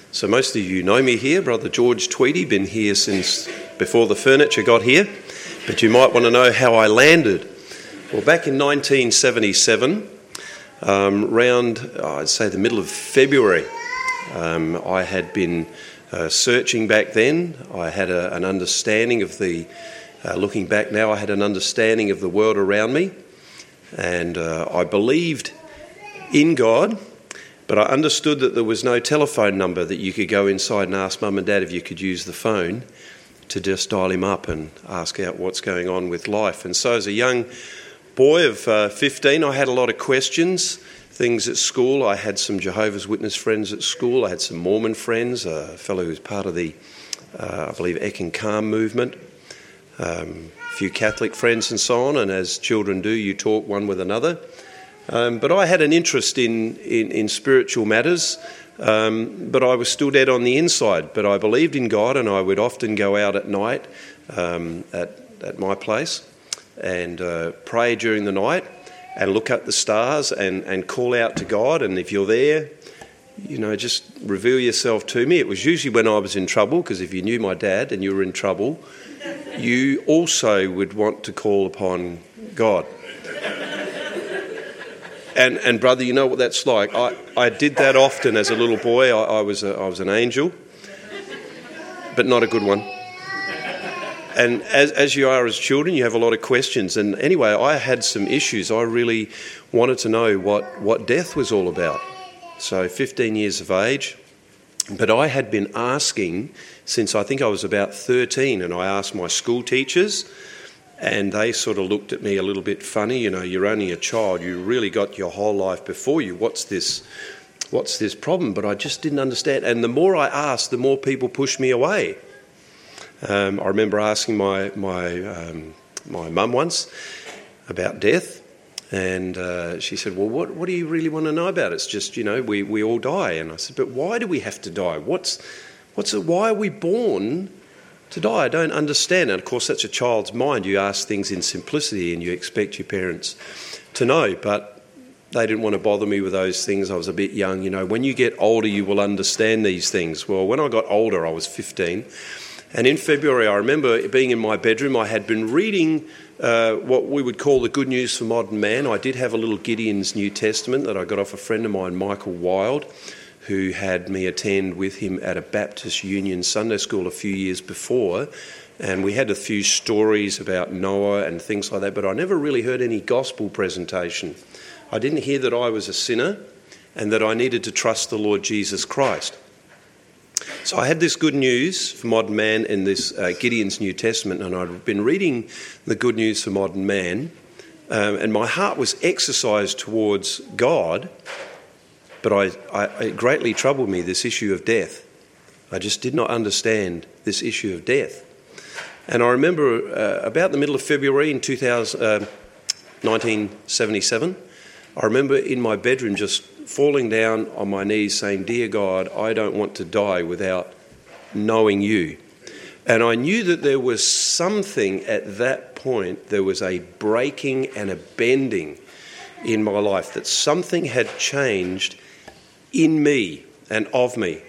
So most of you know me here, Brother George Tweedy, been here since before the furniture got here, but you might want to know how I landed. Well, back in 1977, I'd say the middle of February, I had been searching back then. I had an understanding of looking back now, I had an understanding of the world around me, and I believed in God. But I understood that there was no telephone number that you could go inside and ask Mum and Dad if you could use the phone to just dial him up and ask out what's going on with life. And so as a young boy of 15, I had a lot of questions, things at school. I had some Jehovah's Witness friends at school. I had some Mormon friends, a fellow who was part of the, I believe, Ek and Calm movement, a few Catholic friends and so on. And as children do, you talk one with another. But I had an interest in spiritual matters, but I was still dead on the inside. But I believed in God, and I would often go out at night at my place and pray during the night and look at the stars and call out to God. And if you're there, just reveal yourself to me. It was usually when I was in trouble, because if you knew my dad and you were in trouble, you also would want to call upon God. And brother, you know what that's like. I did that often as a little boy. I was an angel, but not a good one. And as you are as children, you have a lot of questions. And anyway, I had some issues. I really wanted to know what death was all about. So 15 years of age. But I had been asking since I think I was about 13, and I asked my school teachers, and they sort of looked at me a little bit funny. You're only a child. You really got your whole life before you. What's this problem? But I just didn't understand. And the more I asked, the more people pushed me away. I remember asking my mum once about death, and she said, "Well, what do you really want to know about? It's just we all die." And I said, "But why do we have to die? Why are we born to die? I don't understand." And of course, that's a child's mind. You ask things in simplicity and you expect your parents to know, but they didn't want to bother me with those things. I was a bit young. When you get older, you will understand these things. Well, when I got older, I was 15. And in February, I remember being in my bedroom. I had been reading what we would call the Good News for Modern Man. I did have a little Gideon's New Testament that I got off a friend of mine, Michael Wild, who had me attend with him at a Baptist Union Sunday school a few years before. And we had a few stories about Noah and things like that, but I never really heard any gospel presentation. I didn't hear that I was a sinner and that I needed to trust the Lord Jesus Christ. So I had this Good News for Modern Man in this Gideon's New Testament, and I'd been reading the Good News for Modern Man, and my heart was exercised towards God. But it greatly troubled me, this issue of death. I just did not understand this issue of death. And I remember about the middle of February in 1977, I remember in my bedroom just falling down on my knees saying, "Dear God, I don't want to die without knowing you." And I knew that there was something at that point, there was a breaking and a bending in my life, that something had changed in me and of me.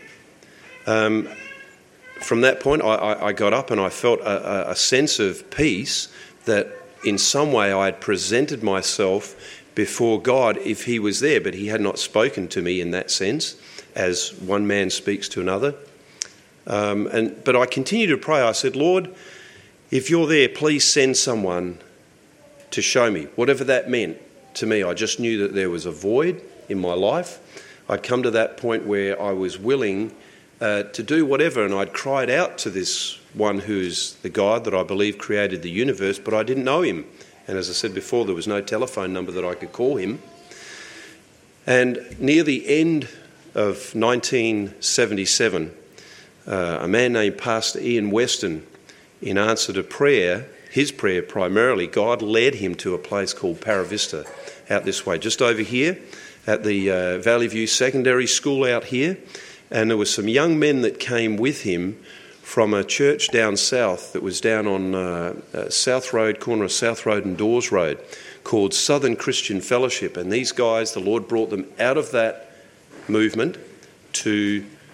From that point, I got up and I felt a sense of peace that in some way I had presented myself before God if he was there, but he had not spoken to me in that sense, as one man speaks to another. But I continued to pray. I said, "Lord, if you're there, please send someone to show me," whatever that meant to me. I just knew that there was a void in my life. I'd come to that point where I was willing to do whatever, and I'd cried out to this one who's the God that I believe created the universe, but I didn't know him. And as I said before, there was no telephone number that I could call him. And near the end of 1977, a man named Pastor Ian Weston, in answer to prayer, his prayer primarily, God led him to a place called Paravista, out this way, just over here, at the Valley View Secondary School out here. And there were some young men that came with him from a church down south that was down on South Road, corner of South Road and Dawes Road, called Southern Christian Fellowship. And these guys, the Lord brought them out of that movement to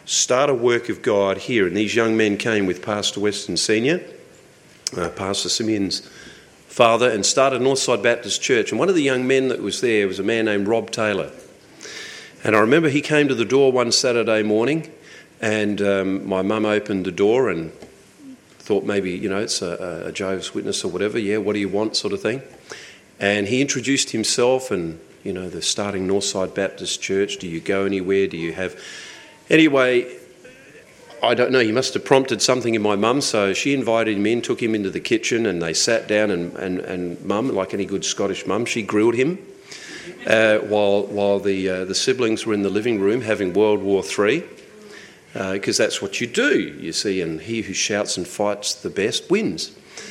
start a work of God here. And these young men came with Pastor Weston Senior, Pastor Simeon's father, and started Northside Baptist Church. And one of the young men that was there was a man named Rob Taylor. And I remember he came to the door one Saturday morning, and my mum opened the door and thought maybe, it's a Jehovah's Witness or whatever. Yeah, what do you want, sort of thing. And he introduced himself and, they're starting Northside Baptist Church. Do you go anywhere? Do you have... Anyway, I don't know, he must have prompted something in my mum, so she invited him in, took him into the kitchen, and they sat down, and mum, like any good Scottish mum, she grilled him while the siblings were in the living room having World War III, because that's what you do, you see, and he who shouts and fights the best wins.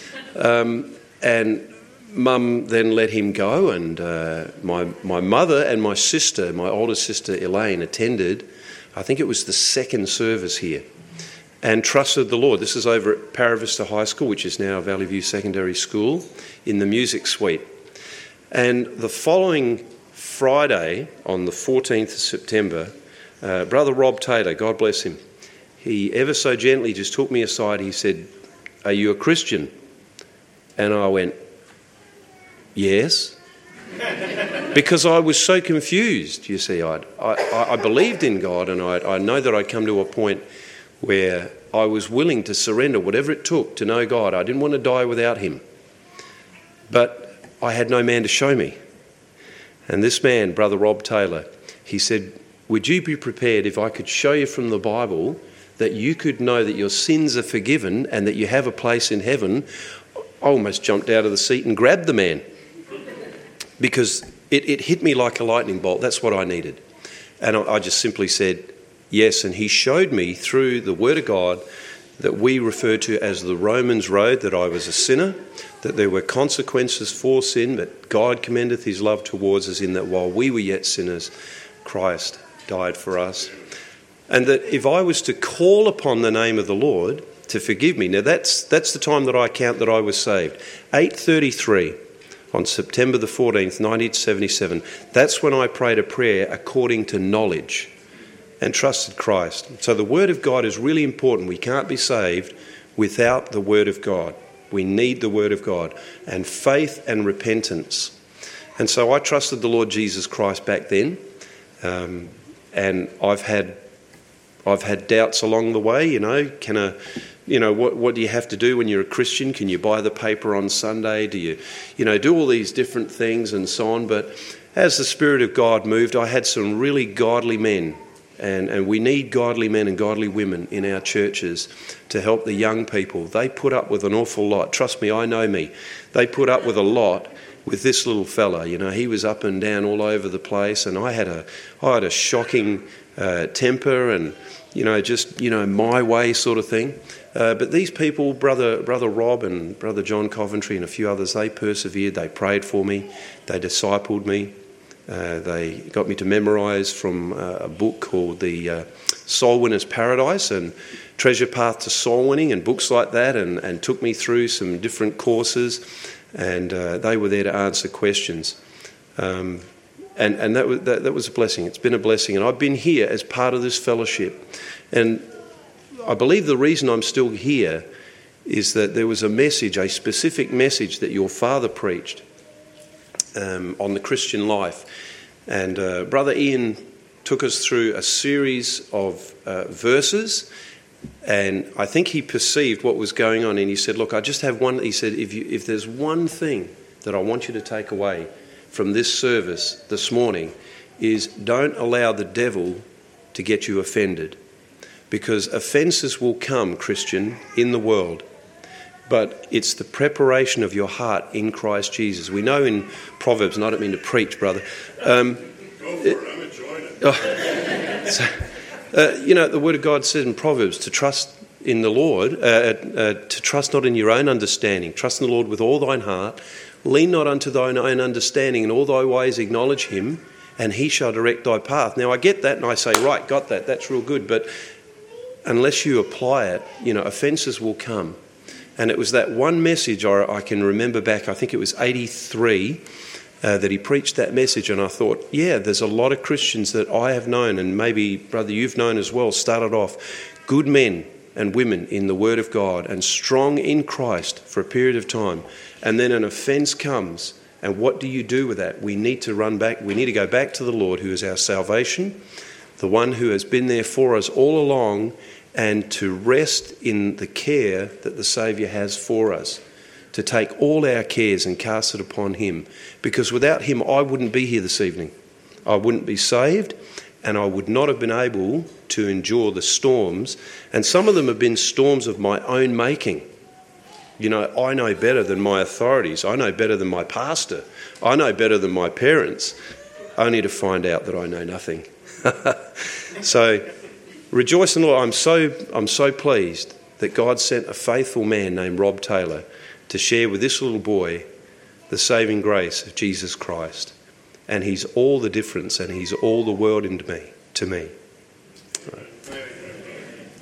And Mum then let him go, and my mother and my sister, my older sister Elaine, attended, I think it was the second service here, and trusted the Lord. This is over at Paravista High School, which is now Valley View Secondary School, in the music suite. And the following Friday, on the 14th of September, Brother Rob Taylor, God bless him, he ever so gently just took me aside. He said, "Are you a Christian?" And I went, "Yes," because I was so confused, you see. I believed in God, and I know that I'd come to a point where I was willing to surrender whatever it took to know God. I didn't want to die without him. But I had no man to show me. And this man, Brother Rob Taylor, he said, "Would you be prepared if I could show you from the Bible that you could know that your sins are forgiven and that you have a place in heaven?" I almost jumped out of the seat and grabbed the man, because it hit me like a lightning bolt. That's what I needed. And I just simply said yes. And he showed me through the Word of God that we refer to as the Romans road, that I was a sinner, that there were consequences for sin, but God commendeth his love towards us in that while we were yet sinners, Christ died for us. And that if I was to call upon the name of the Lord to forgive me, now that's the time that I count that I was saved. 8:33 on September the 14th, 1977. That's when I prayed a prayer according to knowledge and trusted Christ. So the Word of God is really important. We can't be saved without the Word of God. We need the Word of God, and faith and repentance. And so I trusted the Lord Jesus Christ back then, and I've had doubts along the way. What do you have to do when you're a Christian? Can you buy the paper on Sunday? Do you do all these different things and so on? But as the Spirit of God moved, I had some really godly men. And we need godly men and godly women in our churches to help the young people. They put up with an awful lot. Trust me, I know me. They put up with a lot with this little fella. He was up and down all over the place, and I had a shocking temper and my way sort of thing. But these people, Brother Rob and Brother John Coventry and a few others, they persevered. They prayed for me. They discipled me. They got me to memorise from a book called The Soul Winner's Paradise and Treasure Path to Soul Winning and books like that, and took me through some different courses, and they were there to answer questions. And that was a blessing. It's been a blessing. And I've been here as part of this fellowship. And I believe the reason I'm still here is that there was a specific message that your father preached on the Christian life. And Brother Ian took us through a series of verses, and I think he perceived what was going on, and he said, "Look, I just have one." He said, if there's one thing that I want you to take away from this service this morning, is don't allow the devil to get you offended, because offences will come, Christian, in the world. But it's the preparation of your heart in Christ Jesus. We know in Proverbs, and I don't mean to preach, brother. Go for it, I'm enjoying it. The Word of God says in Proverbs to trust in the Lord, to trust not in your own understanding. Trust in the Lord with all thine heart. Lean not unto thine own understanding. In all thy ways acknowledge him, and he shall direct thy path. Now I get that, and I say, right, got that. That's real good. But unless you apply it, offences will come. And it was that one message I can remember back, I think it was 83, that he preached that message, and I thought, yeah, there's a lot of Christians that I have known, and maybe, brother, you've known as well, started off good men and women in the Word of God and strong in Christ for a period of time, and then an offence comes, and what do you do with that? We need to run back. We need to go back to the Lord, who is our salvation, the one who has been there for us all along, and to rest in the care that the Saviour has for us, to take all our cares and cast it upon him, because without him I wouldn't be here this evening. I wouldn't be saved, and I would not have been able to endure the storms, and some of them have been storms of my own making. You know, I know better than my authorities. I know better than my pastor. I know better than my parents, only to find out that I know nothing. So rejoice in the Lord. I'm so pleased that God sent a faithful man named Rob Taylor to share with this little boy the saving grace of Jesus Christ. And he's all the difference, and he's all the world to me.